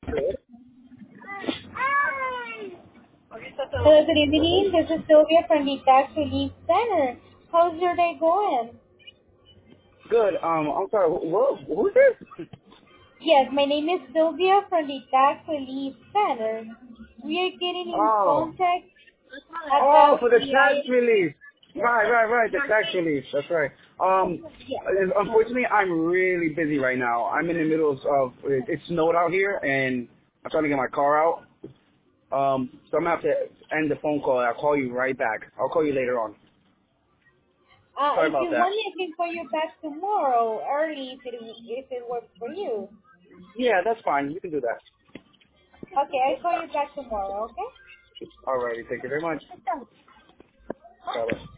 Hello, good evening. This is Sylvia from the Tax Relief Center. How's your day going? Good. I'm sorry. Who's this? Yes, my name is Sylvia from the Tax Relief Center. We are getting in Oh. contact Oh, about for the the tax relief. Right. The tax relief. That's right. yes. Unfortunately, I'm really busy right now. I'm in the middle of it snowed out here, and I'm trying to get my car out. So I'm gonna have to end the phone call. I'll call you right back. I'll call you later on. Sorry If about you that. want me, I can call you back tomorrow early if it works for you. Yeah, that's fine. You can do that. Okay, I'll call you back tomorrow, okay? Alrighty. Thank you very much. Bye.